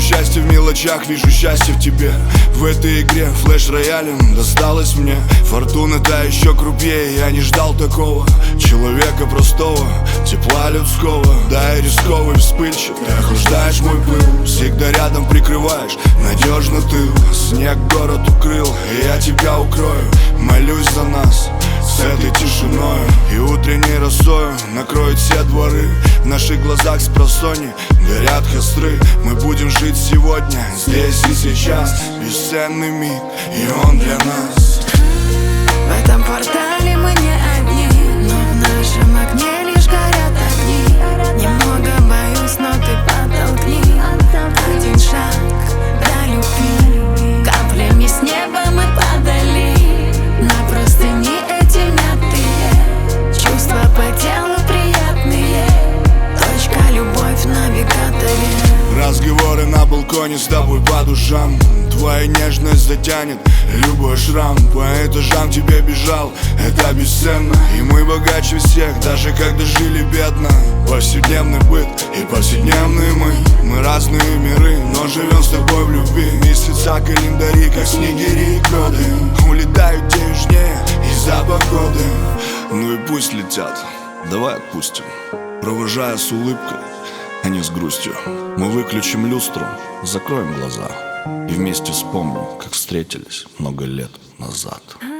счастье в мелочах, вижу счастье в тебе. В этой игре флеш-роялем досталось мне. Фортуна та еще крупнее, я не ждал такого. Человека простого, тепла людского. Да и рисковый, вспыльчив, ты охлаждаешь мой пыл. Всегда рядом прикрываешь, надежно тыл. Снег город укрыл, и я тебя укрою. Молюсь за нас с этой тишиною и утренней росою накроет все дворы. В наших глазах спросонья горят костры. Мы будем жить сегодня, здесь и сейчас. Бесценный миг, и он для нас. В этом квартале мы не одни, но в нашем окне лишь горят огни. Немного боюсь, но ты подтолкни. Один шаг до любви. Каплями с неба мы падали на простыни эти мятые. Чувства по телу приятные. Точка любовь в навигаторе. Разговоры на балконе с тобой по душам. Твоя нежность затянет любой шрам. По этажам тебе бежал, это бесценно. И мы богаче всех, даже когда жили бедно. Повседневный быт и повседневные мы разные миры, но живем с тобой в любви. Месяца календари, как снегири и годы, улетают те южнее из-за погоды. Ну и пусть летят, давай отпустим, провожая с улыбкой, а не с грустью. Мы выключим люстру, закроем глаза и вместе вспомним, как встретились много лет назад.